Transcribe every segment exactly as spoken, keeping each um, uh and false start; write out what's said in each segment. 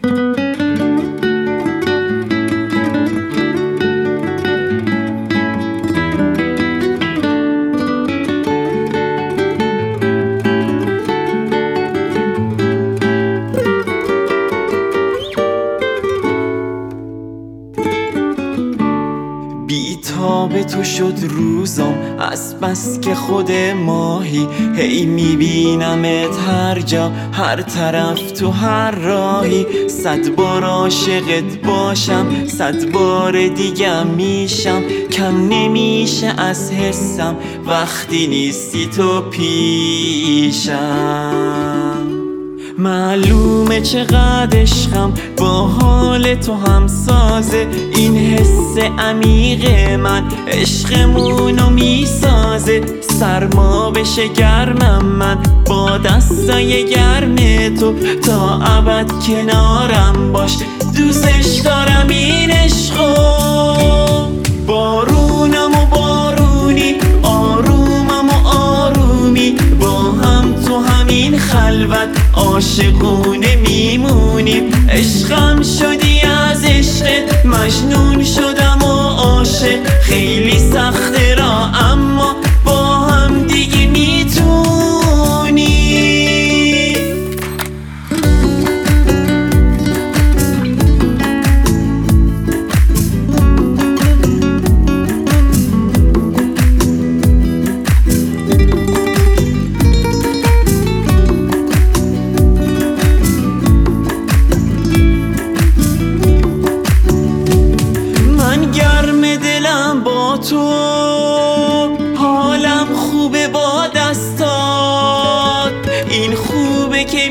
بی‌تاب تو شد روزم از بس که خود ماهی، هی میبینمت هر جا، هر طرف، تو هر راهی. صد بار عاشقت باشم، صد بار دیگه میشم، کم نمیشه از حسم وقتی نیستی تو پیشم. معلومه چقدر عشقم با حال تو هم سازه، این حس عمیق من عشقمونو میسازه. سرما بشه گرمم من با دستای گرم تو، تا ابد کنارم باش، دوستش دارم این عشقو. بارونم و بارونی، آرومم و آرومی، با هم تو همین خلوت عاشقونه میمونیم. عشقم شدی از عشقت، مجنون شدم و عاشق. خیلی سخته را اما با هم دیگه میتونی. تو حالم خوبه با دستات، این خوبه که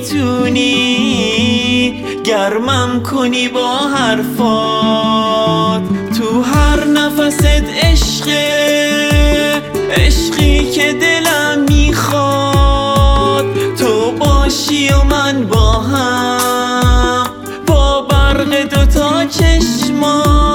میتونی گرمم کنی با حرفات. تو هر نفست عشقه، عشقی که دلم میخواد تو باشی و من با هم، با برق دوتا چشمات.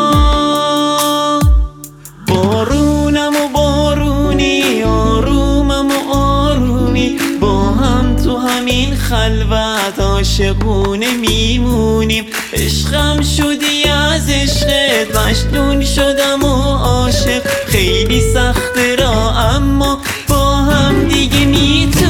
بارونم و بارونی، آرومم و آرومی، با هم تو همین خلوت عاشقونه میمونیم. عشقم شدی از عشقت، مجنون شدم و عاشق. خیلی سخته را اما با هم دیگه میتونیم.